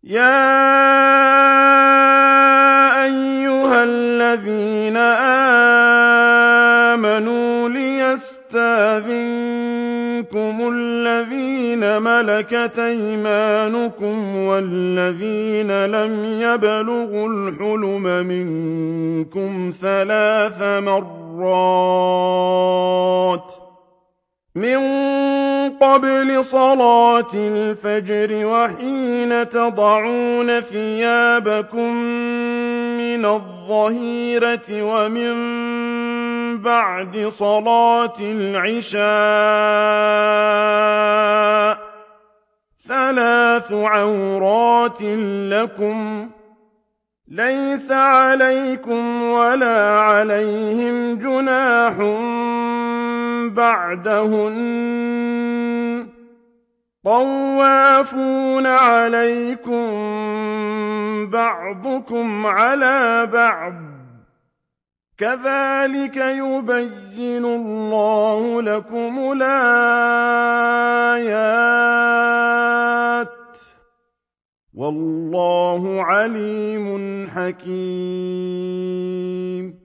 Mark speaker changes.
Speaker 1: يا أيها الذين آمنوا ليستأذنكم الذين ملكت أيمانكم والذين لم يبلغوا الحلم منكم 3 مرات من قبل صلاة الفجر وحين تضعون ثيابكم من الظهيرة ومن بعد صلاة العشاء 3 عورات لكم ليس عليكم ولا عليهم جناح بعدهن طوافون عليكم بعضكم على بعض كذلك يبين الله لكم الآيات والله عليم حكيم.